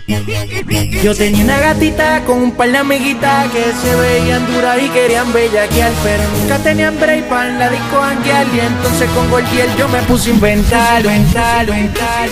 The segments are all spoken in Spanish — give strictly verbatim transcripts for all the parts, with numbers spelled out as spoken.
Yo tenía una gatita con un par de amiguitas que se veían duras y querían bellaquear, pero nunca tenían break para en la disco janguear. Y entonces con Gordiel yo me puse a inventar, inventar, inventar,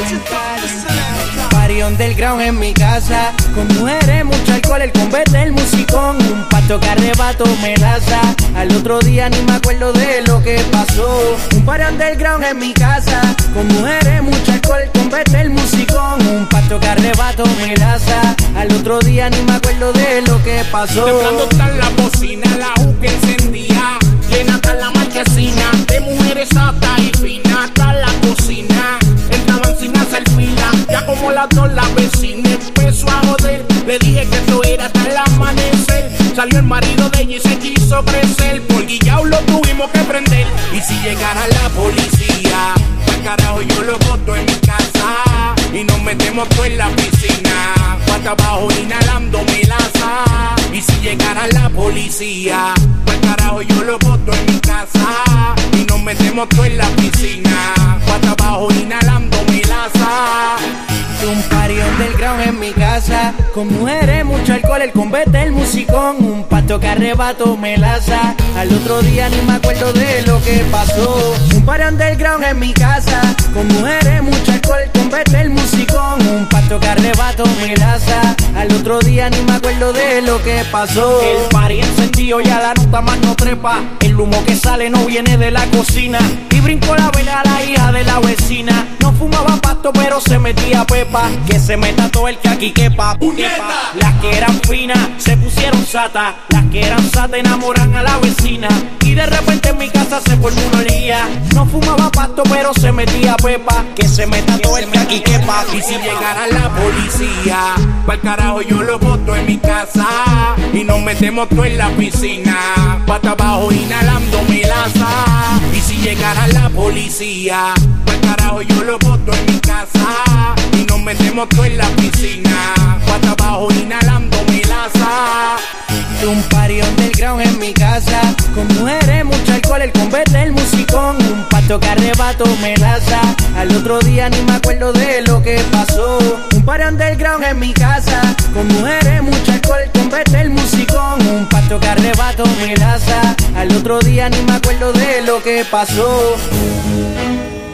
party underground en mi casa, con mujeres, mucho alcohol, el convete, el musicón, un pato que arrebato melaza. Al otro día ni me acuerdo de lo que pasó. Un party underground en mi casa, con mujeres, mucho alcohol, el convete, el musicón, un pato que arrebato melaza. Al otro día ni me acuerdo de lo que pasó. Temblando está la bocina, la U que encendía, llena está la marquesina, de mujeres alta y fina, hasta la cocina. Entraban sin hacer fila, ya como las dos la vecina empezó a joder. Le dije que esto era hasta el amanecer. Salió el marido de ella y se quiso crecer. Por guillao lo tuvimos que prender. Y si llegara la policía, al carajo yo lo boto en mi casa y nos metemos todo en la piscina, cuata abajo inhalando melaza. Y si llegara la policía, al carajo yo lo boto en mi casa y nos metemos todo en la piscina, cuata abajo inhalando melaza. Un party underground en mi casa, con mujeres, mucho alcohol, el convete, el musicón, un pato que arrebato melaza. Al otro día ni me acuerdo de lo que pasó. Un party underground en mi casa, con mujeres, mucho alcohol, el convete, el musicón, un pato que arrebato melaza. Al otro día ni me acuerdo de lo que pasó. El party encendido ya la nota más no trepa, el humo que sale no viene de la cocina. Y brincó la vela a la hija de la vecina, no fumaba pasto pero se metía pepa. Que se meta todo el que aquí quepa, quepa. Las que eran finas se pusieron sata, las que eran sata enamoran a la vecina. Y de repente en mi casa se formó una orgía, no fumaba pasto pero se metía pepa. Que se meta todo el que aquí quepa. Y si llegara la policía, pa'l carajo yo lo boto en mi casa y nos metemos todo en la piscina, pata abajo inhalando melaza. Y si llegara la policía, pa'l carajo yo lo boto en mi casa y nos metemos todo en la piscina, pata abajo inhalando melaza. Un party underground en mi casa, con mujeres, mucho alcohol, el convete, el musicón, un pato que arrebato melaza. Al otro día ni me acuerdo de lo que pasó. Un party underground en mi casa, con mujeres, mucho alcohol, el convete, el musicón, un pato que arrebato melaza. Al otro día ni me acuerdo de lo que pasó.